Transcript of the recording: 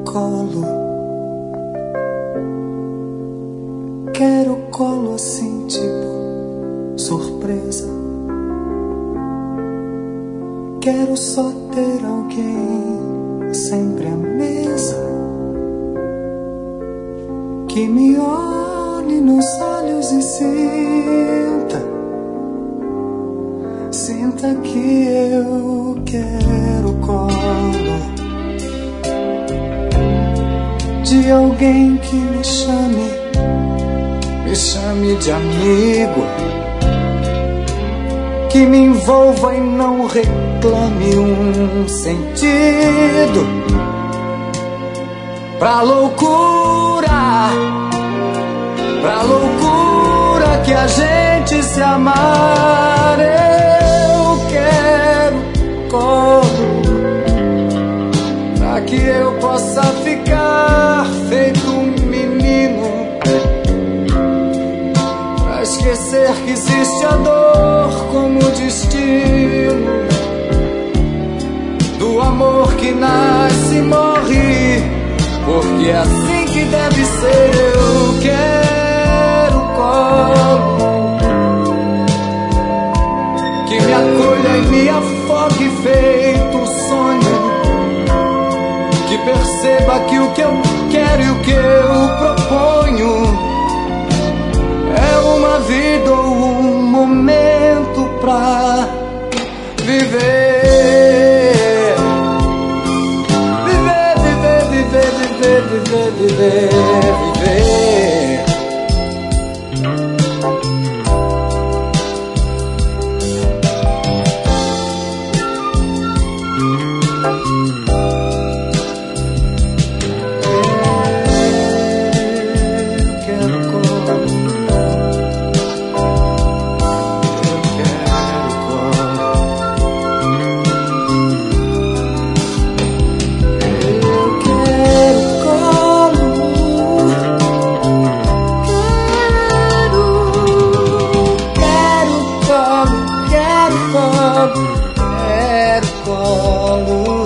colo. Quero colo assim, tipo surpresa. Quero só ter alguém sempre à mesa, que me olhe nos olhos e sinta que eu quero colo de alguém que me chame de amigo, que me envolva e não reclame um sentido pra loucura que a gente se amar. Eu quero colo pra que eu possa ficar feito um menino, pra esquecer que existe a dor como destino do amor que nasce e morre, porque é assim que deve ser. Eu quero colo que me acolha e me afogue feito sonho, que perceba que o que eu quero e o que eu proponho é uma vida ou um momento pra viver. Viver. Quero colo.